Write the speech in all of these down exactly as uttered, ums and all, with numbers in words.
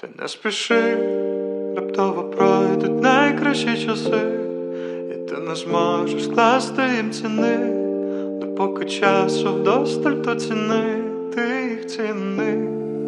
Ти не спіши, раптово пройдуть найкращі часи, і ти не зможеш скласти їм ціни. Но поки часу вдосталь, то ціни, ти їх ціни.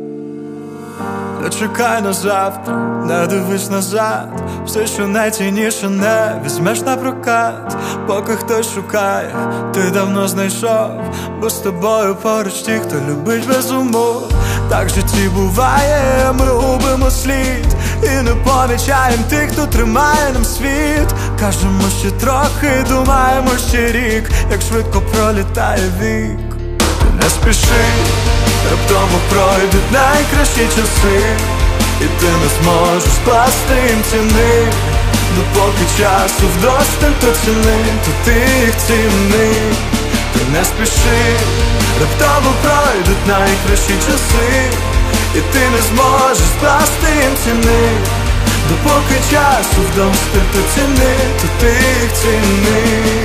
Не чекай на завтра, не дивись назад. Все, що найцінніше, не візьмеш на прокат. Поки хтось шукає, ти давно знайшов. Бо з тобою поруч ті, хто любить без умов. Так в житті буває, ми губимо слід і не помічаєм тих, хто тримає нам світ. Кажемо ще трохи, думаємо ще рік, як швидко пролітає вік. Ти не спіши, раптово пройдуть найкращі часи, і ти не зможеш скласти їм ціни. Допоки часу вдосталь, то ціни, то ти їх ціни. Ти не спіши, раптово пройдуть найкращі часи, і ти не зможеш скласти їм ціни. Допоки часу вдосталь, то ціни, то ти їх ціни.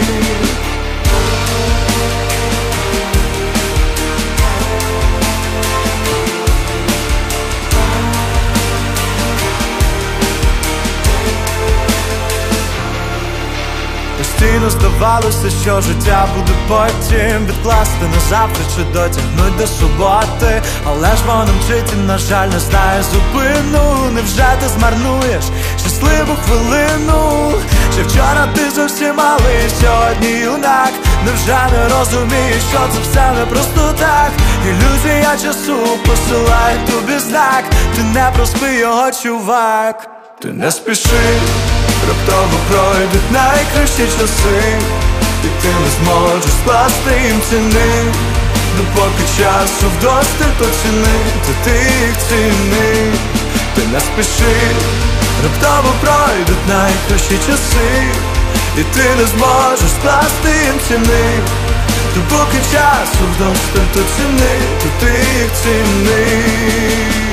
Постійно здавалося, що життя буде потім, відкласти на завтра чи дотягнуть до суботи. Але ж воно мчить і, на жаль, не знає зупину. Невже ти змарнуєш щасливу хвилину? Ще вчора ти зовсім малий, сьогодні юнак. Невже не розумієш, що це все не просто так? Ілюзія часу посилає тобі знак. Ти не проспи його, чувак. Ти не спіши, раптово пройдуть найкращі часи, і ти не зможеш скласти їм ціни. Допоки часу вдосталь, то ціни, то ти їх ціни. Ти не спіши, раптово пройдуть найкращі часи, і ти не зможеш скласти їм ціни. Допоки часу вдосталь, то ціни, то ти їх ціни.